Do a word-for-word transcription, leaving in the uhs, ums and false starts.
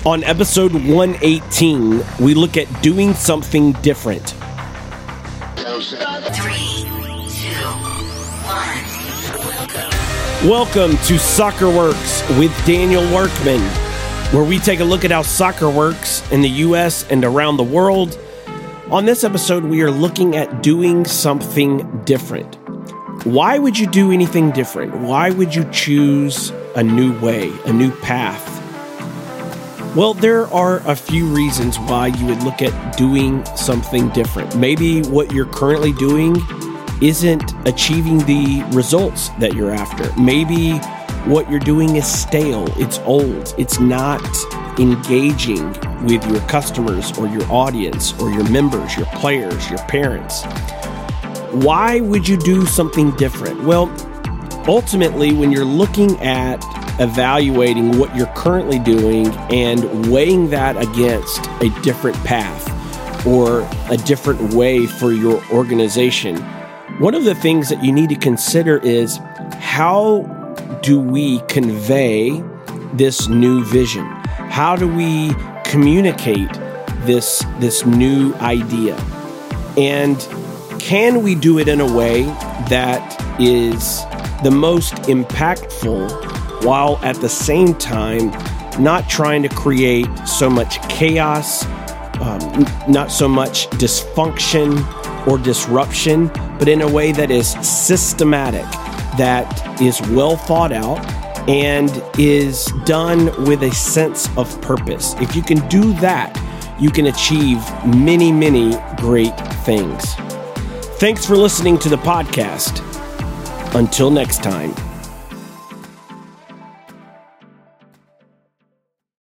On episode one eighteen, we look at doing something different. Three, two, one. Welcome to Soccer Works with Daniel Workman, where we take a look at how soccer works in the U S and around the world. On this episode, we are looking at doing something different. Why would you do anything different? Why would you choose a new way, a new path? Well, there are a few reasons why you would look at doing something different. Maybe what you're currently doing isn't achieving the results that you're after. Maybe what you're doing is stale, it's old, it's not engaging with your customers or your audience or your members, your players, your parents. Why would you do something different? Well, ultimately, when you're looking at evaluating what you're currently doing and weighing that against a different path or a different way for your organization, one of the things that you need to consider is how do we convey this new vision? How do we communicate this, this new idea? And can we do it in a way that is the most impactful while at the same time not trying to create so much chaos, um, not so much dysfunction or disruption, but in a way that is systematic, that is well thought out, and is done with a sense of purpose. If you can do that, you can achieve many, many great things. Thanks for listening to the podcast. Until next time.